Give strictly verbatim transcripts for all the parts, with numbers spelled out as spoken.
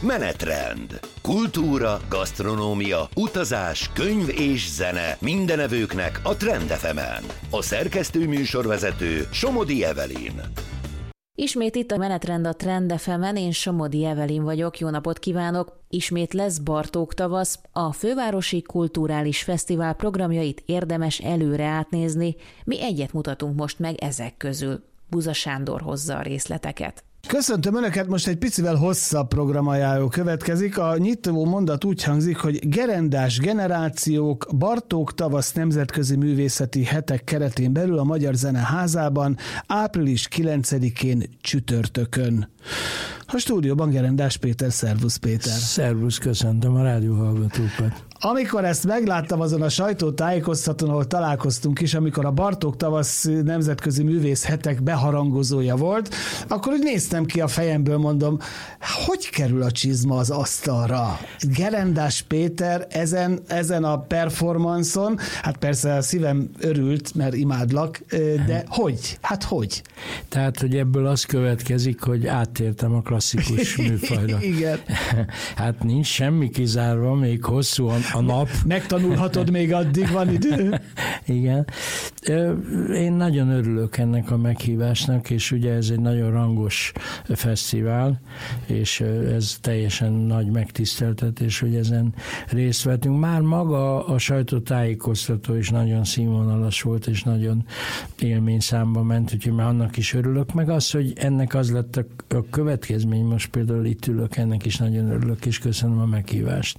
Menetrend. Kultúra, gasztronómia, utazás, könyv és zene mindenevőknek a Trend ef emen. A szerkesztő műsorvezető Somodi Evelyn. Ismét itt a Menetrend a Trend ef emen, én Somodi Evelyn vagyok, jó napot kívánok! Ismét lesz Bartók tavasz, a Fővárosi Kulturális Fesztivál programjait érdemes előre átnézni, mi egyet mutatunk most meg ezek közül. Buza Sándor hozza a részleteket. Köszöntöm Önöket, most egy picivel hosszabb programajánló következik. A nyitó mondat úgy hangzik, hogy gerendás generációk Bartók tavasz nemzetközi művészeti hetek keretén belül a Magyar Zeneházában április kilencedikén csütörtökön. A stúdióban Gerendás Péter, szervusz Péter. Szervusz, köszöntöm a rádióhallgatókat. Amikor ezt megláttam azon a sajtótájékoztatón, ahol találkoztunk is, amikor a Bartók tavasz nemzetközi művész hetek beharangozója volt, akkor úgy néztem ki a fejemből, mondom, hogy kerül a csizma az asztalra? Gerendás Péter ezen, ezen a performanszon, hát persze a szívem örült, mert imádlak, de hogy? Hát hogy? Tehát, hogy ebből az következik, hogy áttértem a klasszikus műfajra. Igen. Hát nincs semmi kizárva, még hosszú a nap. Megtanulhatod, még addig van idő. Igen. Én nagyon örülök ennek a meghívásnak, és ugye ez egy nagyon rangos fesztivál, és ez teljesen nagy megtiszteltetés, hogy ezen részt vettünk. Már maga a sajtótájékoztató is nagyon színvonalas volt, és nagyon élményszámba ment, úgyhogy már annak is örülök, meg az, hogy ennek az lett a, a következmény, most például itt ülök, ennek is nagyon örülök, és köszönöm a meghívást.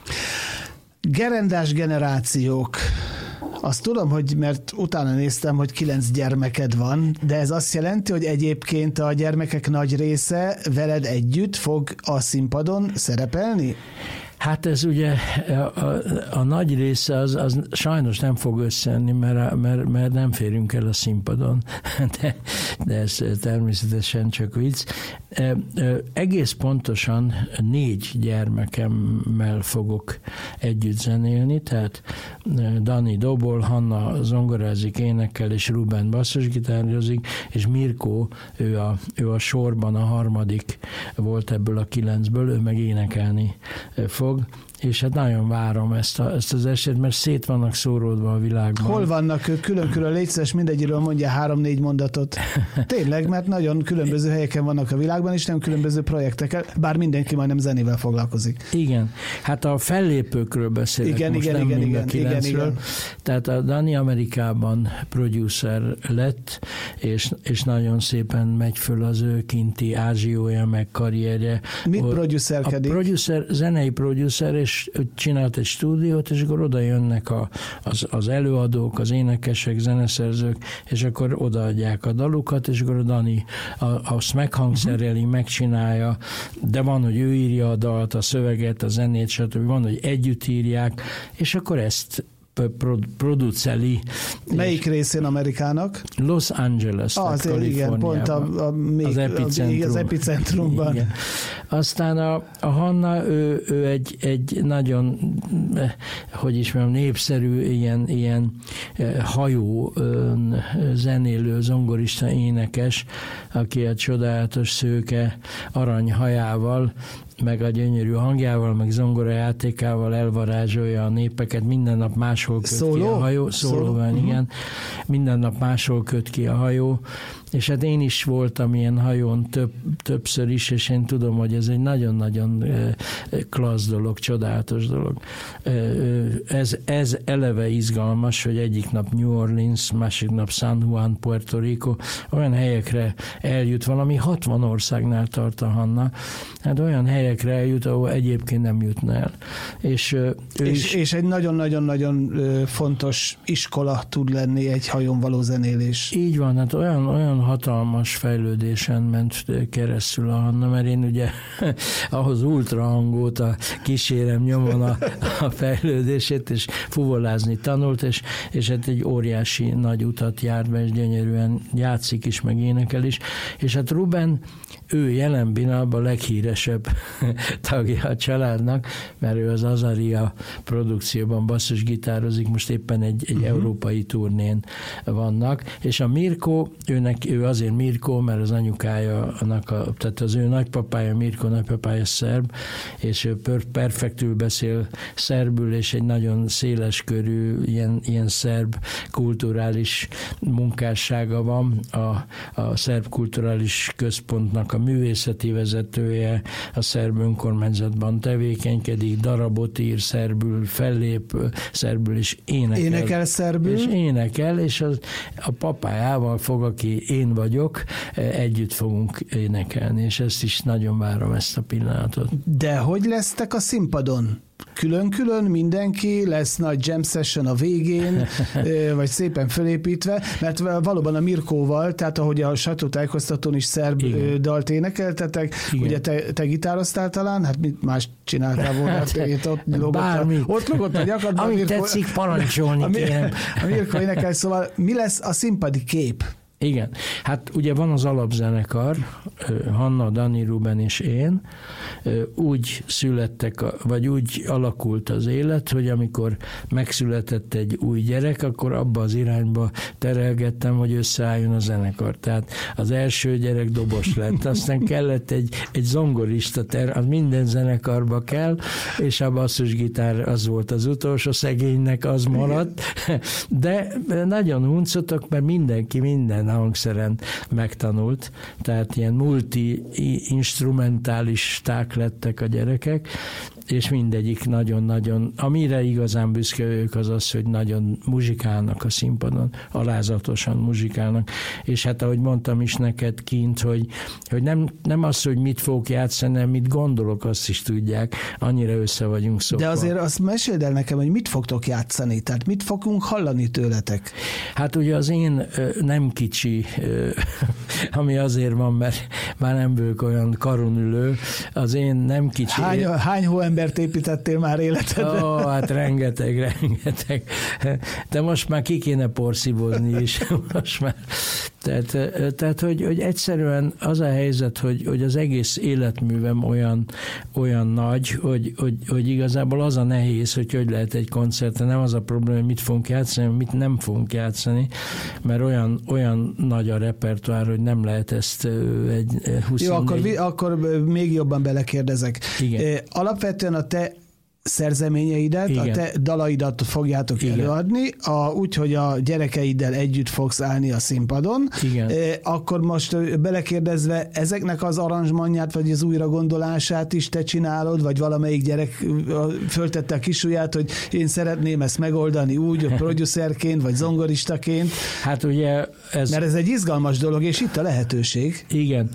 Gerendás generációk. Azt tudom, hogy mert utána néztem, hogy kilenc gyermeked van, de ez azt jelenti, hogy egyébként a gyermekek nagy része veled együtt fog a színpadon szerepelni? Hát ez ugye a, a, a nagy része az, az sajnos nem fog összejönni, mert, mert, mert nem férünk el a színpadon, de, de ez természetesen csak vicc. E, e, egész pontosan négy gyermekemmel fogok együtt zenélni, tehát Dani dobol, Hanna zongorázik, énekel, és Ruben basszusgitározzik, és Mirko, ő a, ő a sorban a harmadik volt ebből a kilencből, ő meg énekelni fog. És hát nagyon várom ezt, a, ezt az eset, mert szét vannak szóródva a világban. Hol vannak ők? Külön-külön, légy szíves, mindegyiről mondja három-négy mondatot. Tényleg, mert nagyon különböző helyeken vannak a világban, és nem különböző projektekkel, bár mindenki majdnem zenével foglalkozik. Igen, hát a fellépőkről beszélek igen, most, igen, nem igen, mind igen, a kilencről. igen, igen. Tehát a Dani Amerikában producer lett, és, és nagyon szépen megy föl az ő kinti ázsiója, meg karrierje. Mit producerkedik? A producer, zenei producer, és csinált egy stúdiót, és akkor oda jönnek a, az, az előadók, az énekesek, zeneszerzők, és akkor odaadják a dalukat, és akkor a Dani a, azt meghangszereli, megcsinálja, de van, hogy ő írja a dalt, a szöveget, a zenét, stb. Van, hogy együtt írják, és akkor ezt produceli. Melyik részén Amerikának? Los Angeles, ah, tehát Kaliforniában. Pont a, a, még, az epicentrum. Az epicentrumban. Igen. Aztán a, a Hanna, ő, ő egy, egy nagyon, hogy is mondjam, népszerű ilyen, ilyen hajó zenélő, zongorista, énekes, aki egy csodálatos szőke aranyhajával, meg a gyönyörű hangjával, meg zongorajátékával elvarázsolja a népeket, minden nap máshol köt Szóló? ki a hajó. Szólóban, uh-huh. igen. Minden nap máshol köt ki a hajó, és hát én is voltam ilyen hajón több, többször is, és én tudom, hogy ez egy nagyon-nagyon klassz dolog, csodálatos dolog. Ez, ez eleve izgalmas, hogy egyik nap New Orleans, másik nap San Juan, Puerto Rico, olyan helyekre eljut, valami hatvan országnál tart a Hanna, hát olyan helyekre eljut, ahol egyébként nem jutna el. És, és, és egy nagyon-nagyon-nagyon fontos iskola tud lenni egy hajón való zenélés. Így van, hát olyan, olyan hatalmas fejlődésen ment keresztül a Hanna, mert én ugye ahhoz ultrahangót a kísérem nyomon a, a fejlődését, és fuvolázni tanult, és, és hát egy óriási nagy utat járt be, és gyönyörűen játszik is, meg énekel is. És hát Ruben ő jelen pillanatban a leghíresebb tagja a családnak, mert ő az Azaria produkcióban basszusgitározik, most éppen egy, egy uh-huh. európai turnén vannak, és a Mirko, őnek, ő azért Mirko, mert az anyukája, annak a, tehát az ő nagypapája, Mirko nagypapája szerb, és ő perfektül beszél szerbül, és egy nagyon széles körű ilyen, ilyen szerb kulturális munkássága van. A, a Szerb Kulturális Központnak a művészeti vezetője, a szerb önkormányzatban tevékenykedik, darabot ír szerbül, fellép szerbül, és énekel. Énekel szerbül? És énekel, és az, a papájával fog, aki én vagyok, együtt fogunk énekelni, és ezt is nagyon várom, ezt a pillanatot. De hogy lesztek a színpadon? Külön-külön mindenki, lesz nagy jam session a végén, vagy szépen felépítve, mert valóban a Mirkóval, tehát ahogy a sajtótájékoztatón is szerb Igen. dalt énekeltetek, Igen. ugye te, te gitároztál talán, hát mit más csináltál volna? ott logott, ott logott a nyakadban. Amit Mirko, tetszik, parancsolni a, kérem. A Mirko énekel, szóval mi lesz a színpadi kép? Igen, hát ugye van az alapzenekar, Hanna, Dani, Ruben és én, úgy születtek, vagy úgy alakult az élet, hogy amikor megszületett egy új gyerek, akkor abba az irányba terelgettem, hogy összeálljon a zenekar. Tehát az első gyerek dobos lett, aztán kellett egy, egy zongorista, ter, az minden zenekarba kell, és a basszusgitár az volt az utolsó, szegénynek az maradt, de nagyon huncottak, mert mindenki minden hangszeren megtanult, tehát ilyen multi-instrumentálisták lettek a gyerekek, és mindegyik nagyon-nagyon, amire igazán büszke ők az az, hogy nagyon muzsikálnak a színpadon, alázatosan muzsikálnak, és hát ahogy mondtam is neked kint, hogy, hogy nem, nem az, hogy mit fogok játszani, hanem mit gondolok, azt is tudják, annyira össze vagyunk szokva. De azért azt meséld el nekem, hogy mit fogtok játszani, tehát mit fogunk hallani tőletek? Hát ugye az én nem kicsi, ami azért van, mert már nem vagyok olyan karonülő, az én nem kicsi. Hány, hány hóembert építettél már életedben? Ó, hát rengeteg, rengeteg. De most már ki kéne porszívozni is. Most már. Tehát, tehát hogy, hogy egyszerűen az a helyzet, hogy, hogy az egész életművem olyan, olyan nagy, hogy, hogy, hogy igazából az a nehéz, hogy hogy lehet egy koncerten, nem az a probléma, hogy mit fogunk játszani, mit nem fogunk játszani, mert olyan, olyan nagy a repertoár, hogy nem lehet ezt egy huszonnégy... Jó, akkor, akkor még jobban belekérdezek. Igen. Alapvetően a te szerzeményeidet, Igen. a te dalaidat fogjátok Igen. előadni, a, úgy, hogy a gyerekeiddel együtt fogsz állni a színpadon. Igen. E, akkor most belekérdezve, ezeknek az aranzsmanját, vagy az újragondolását is te csinálod, vagy valamelyik gyerek föltette a kisujját, hogy én szeretném ezt megoldani úgy, producerként, vagy zongoristaként. Hát ugye ez... Mert ez egy izgalmas dolog, és itt a lehetőség. Igen.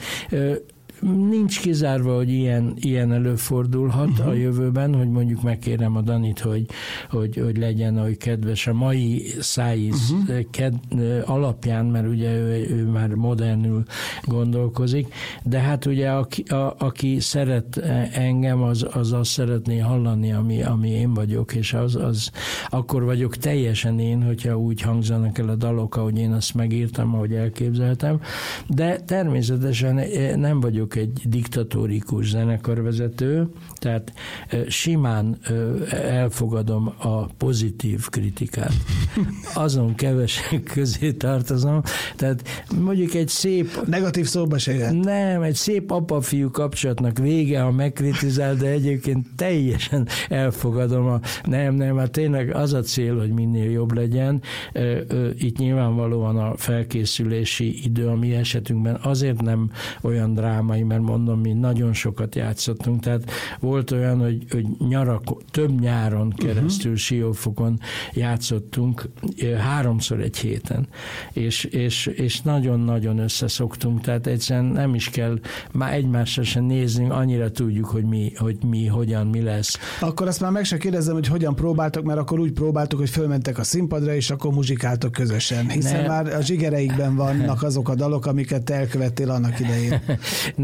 Nincs kizárva, hogy ilyen, ilyen előfordulhat uh-huh. a jövőben, hogy mondjuk megkérem a Danit, hogy, hogy, hogy legyen oly kedves a mai szájíz uh-huh. ked, alapján, mert ugye ő, ő már modernül gondolkozik, de hát ugye aki, a, aki szeret engem, az, az azt szeretné hallani, ami, ami én vagyok, és az, az akkor vagyok teljesen én, hogyha úgy hangzanak el a dalok, ahogy én azt megírtam, ahogy elképzeltem, de természetesen nem vagyok egy diktatórikus zenekarvezető, tehát simán elfogadom a pozitív kritikát. Azon kevesek közé tartozom, tehát mondjuk egy szép... Negatív szóba se jön. Nem, egy szép apa-fiú kapcsolatnak vége, ha megkritizál, de egyébként teljesen elfogadom a... Nem, nem, hát tényleg az a cél, hogy minél jobb legyen. Itt nyilvánvalóan a felkészülési idő a mi esetünkben azért nem olyan drámai, mert mondom, mi nagyon sokat játszottunk, tehát volt olyan, hogy, hogy nyarak, több nyáron keresztül uh-huh. Siófokon játszottunk, háromszor egy héten, és, és, és nagyon-nagyon összeszoktunk, tehát egyszerűen nem is kell már egymásra sem nézni, annyira tudjuk, hogy mi, hogy mi, hogyan, mi lesz. Akkor azt már meg se kérdezem, hogy hogyan próbáltok, mert akkor úgy próbáltok, hogy fölmentek a színpadra, és akkor muzsikáltok közösen, hiszen ne. már a zsigereikben vannak azok a dalok, amiket te elkövettél annak idején. Nem,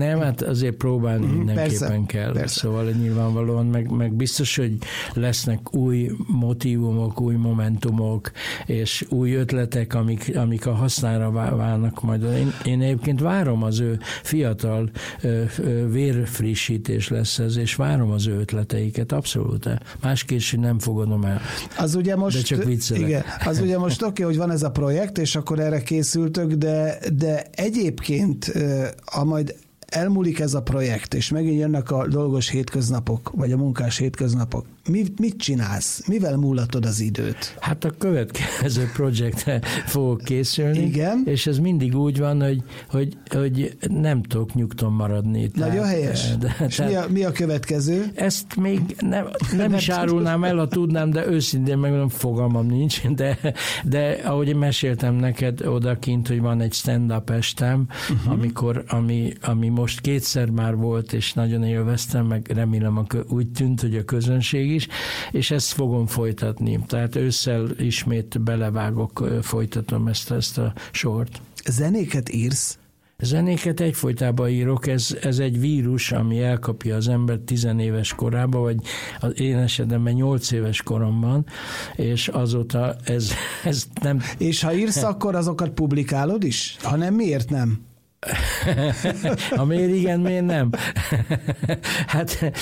Nem, hát azért próbálni mm, mindenképpen persze, kell. Persze. Szóval nyilvánvalóan meg, meg biztos, hogy lesznek új motívumok, új momentumok, és új ötletek, amik, amik a hasznára válnak majd. Én, én egyébként várom az ő fiatal vérfrissítés lesz ez, és várom az ő ötleteiket, abszolút. Másképp nem fogadom el. Az ugye most, de csak viccelek. Igen, az ugye most oké, okay, hogy van ez a projekt, és akkor erre készültök, de, de egyébként, ha majd elmúlik ez a projekt, és megint jönnek a dolgos hétköznapok, vagy a munkás hétköznapok, mit, mit csinálsz? Mivel múlatod az időt? Hát a következő projektre fogok készülni, igen. És ez mindig úgy van, hogy, hogy, hogy nem tudok nyugton maradni. Nagyon tehát, helyes. De, és tehát, mi, a, mi a következő? Ezt még nem, nem is árulnám el, ha tudnám, de őszintén megmondom, fogalmam nincs, de, de ahogy én meséltem neked odakint, hogy van egy stand-up estem, uh-huh. amikor, ami, ami most kétszer már volt, és nagyon élveztem, meg remélem a, úgy tűnt, hogy a közönség is, és ezt fogom folytatni. Tehát ősszel ismét belevágok, folytatom ezt, ezt a sort. Zenéket írsz? Zenéket egyfolytában írok, ez, ez egy vírus, ami elkapja az ember tizenéves korában, vagy az én esetemben nyolc éves koromban, és azóta ez, ez nem... És ha írsz, akkor azokat publikálod is? Ha nem, miért nem? Ha miért igen, miért nem? Hát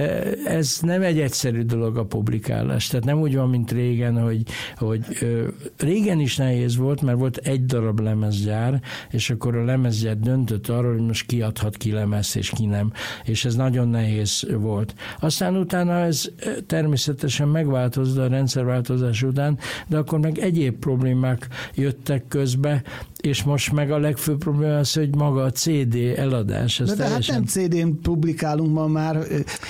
ez nem egy egyszerű dolog a publikálás. Tehát nem úgy van, mint régen, hogy, hogy régen is nehéz volt, mert volt egy darab lemezgyár, és akkor a lemezgyár döntött arról, hogy most kiadhat ki lemezt, és ki nem. És ez nagyon nehéz volt. Aztán utána ez természetesen megváltozott a rendszerváltozás után, de akkor meg egyéb problémák jöttek közbe, és most meg a legfőbb probléma az, hogy maga a cé dé eladás. De, de teljesen... hát nem cé dén publikálunk ma már.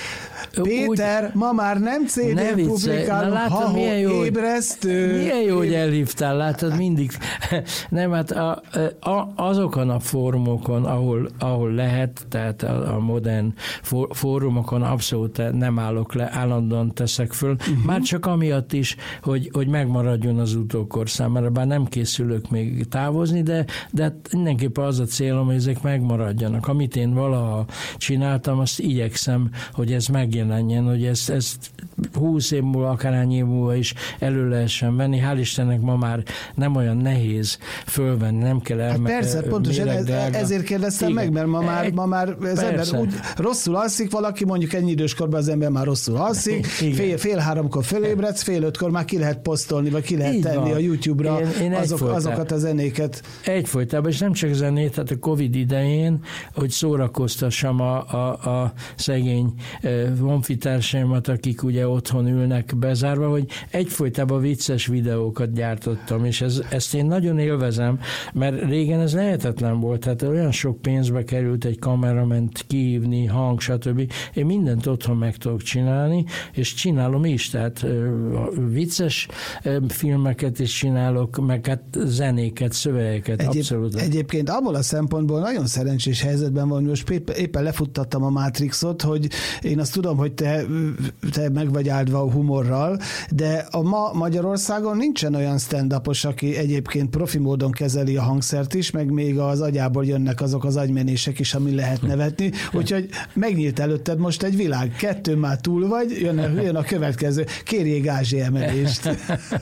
Péter, úgy, ma már nem cé dén publikálunk, ha milyen jó, ébresztő. Milyen jó, hogy elhívtál, látod, mindig. Nem, hát a, a, azokon a fórumokon, ahol, ahol lehet, tehát a, a modern fórumokon abszolút nem állok le, állandóan teszek föl, uh-huh. Már csak amiatt is, hogy, hogy megmaradjon az utókor számára, bár nem készülök még távozni, de, de mindenképpen az a célom, hogy ezek megmaradjanak. Amit én valaha csináltam, azt igyekszem, hogy ez megjelenjen, hogy ezt, ezt húsz év múlva, akárhány év múlva is elő lehessen venni. Hál' Istennek ma már nem olyan nehéz fölvenni, nem kell elmenni. Hát persze, pontosan ez, ezért kérdeztem meg, mert ma már, ma már az ember úgy rosszul alszik, valaki mondjuk ennyi időskorban az ember már rosszul alszik, fél, fél háromkor fölébredsz, fél ötkor már ki lehet posztolni, vagy ki lehet így tenni van. A YouTube-ra én, én azok, azokat a zenéket. Egyfolytában, és nem csak zenét, hát a Covid idején, hogy szórakoztassam a, a, a szegény honfitársaimat, akik ugye otthon ülnek bezárva, hogy egyfolytában vicces videókat gyártottam, és ez, ezt én nagyon élvezem, mert régen ez lehetetlen volt, tehát olyan sok pénzbe került egy kamerament kihívni, hang, stb. Én mindent otthon meg tudok csinálni, és csinálom is, tehát vicces filmeket is csinálok, meg hát zenéket, szövegeket, Egyéb, abszolút. Egyébként abból a szempontból nagyon szerencsés helyzetben van, most éppen lefuttattam a Matrixot, hogy én azt tudom, hogy te, te meg vagy áldva a humorral, de a ma Magyarországon nincsen olyan stand-upos, aki egyébként profi módon kezeli a hangszert is, meg még az agyából jönnek azok az agymenések is, ami lehet nevetni, úgyhogy megnyílt előtted most egy világ. Kettő már túl vagy, jön a, jön a következő. Kérjék gázsi emelést.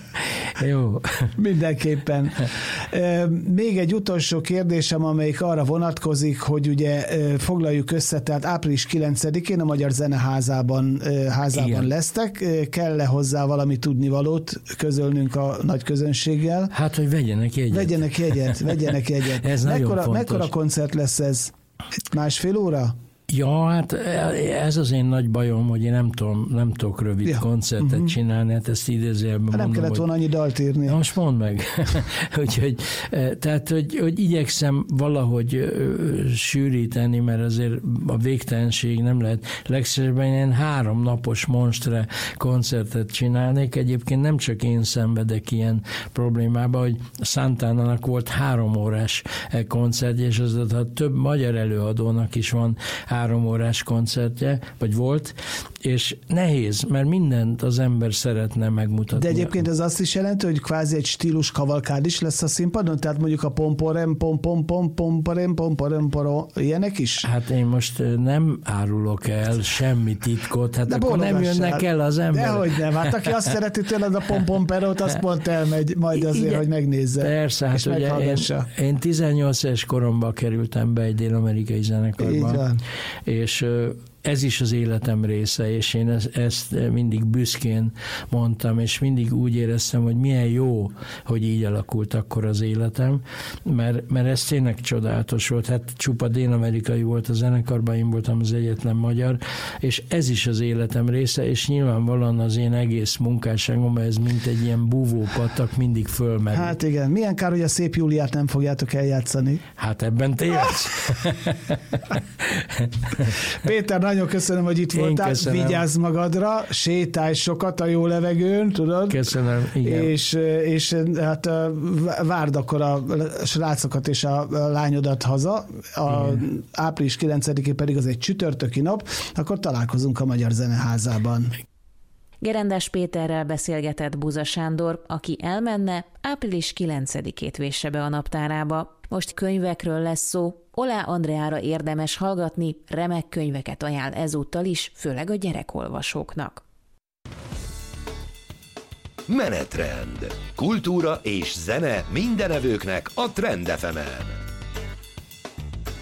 Jó. Mindenképpen. Még egy utolsó kérdésem, amelyik arra vonatkozik, hogy ugye foglaljuk össze, tehát április kilencedikén a Magyar Zeneházában házában lesztek. Kell-e hozzá valami tudnivalót közölnünk a nagy közönséggel? Hát, hogy vegyenek jegyet. Vegyenek jegyet, vegyenek jegyet. Ez mekkora, nagyon fontos. Mekkora koncert lesz ez? Másfél óra? Ja, hát ez az én nagy bajom, hogy én nem tudom, nem tudok rövid ja. koncertet uh-huh. csinálni, hát ezt idézőjelben mondom. Nem kellett volna annyi dalt írni. Na, most mondd meg. Úgyhogy, tehát, hogy, hogy igyekszem valahogy sűríteni, mert azért a végtelenség nem lehet. Legszívesebben én három napos monstre koncertet csinálnék. Egyébként nem csak én szenvedek ilyen problémába, hogy Santana-nak volt három órás koncertje, és az a több magyar előadónak is van három órás koncertje, vagy volt, és nehéz, mert mindent az ember szeretne megmutatni. De egyébként ez azt is jelenti, hogy kvázi egy stílus kavalkád is lesz a színpadon? Tehát mondjuk a pomporem, pompom, pom, pomporem, pomporem, poro, ilyenek is? Hát én most nem árulok el semmi titkot, hát de akkor nem jönnek el az emberek. Dehogy nem, hát aki azt szereti tőled a pompomperót, az pont elmegy majd azért, igen, hogy megnézze. Persze, hát ugye én, én tizennyolc éves koromban kerültem be egy dél-amerikai zenekarba, és ez is az életem része, és én ezt, ezt mindig büszkén mondtam, és mindig úgy éreztem, hogy milyen jó, hogy így alakult akkor az életem, mert, mert ez tényleg csodálatos volt. Hát csupa dél-amerikai volt a zenekarban, én voltam az egyetlen magyar, és ez is az életem része, és nyilvánvalóan az én egész munkásságom, ez mint egy ilyen búvópatak mindig fölmerül. Hát igen, milyen kár, hogy a Szép Júliát nem fogjátok eljátszani. Hát ebben tévedsz. Péter, nagyon köszönöm, hogy itt voltál. Vigyázz magadra, sétálj sokat a jó levegőn, tudod? Köszönöm, igen. És, és hát várd akkor a srácokat és a lányodat haza. A április kilencedikén pedig az egy csütörtöki nap, akkor találkozunk a Magyar Zeneházában. Gerendás Péterrel beszélgetett Buza Sándor, aki elmenne, április kilencedikét vésse be a naptárába. Most könyvekről lesz szó. Olá Andreára érdemes hallgatni, remek könyveket ajánl ezúttal is, főleg a gyerekolvasóknak. Menetrend. Kultúra és zene mindenevőknek a Trend ef emen.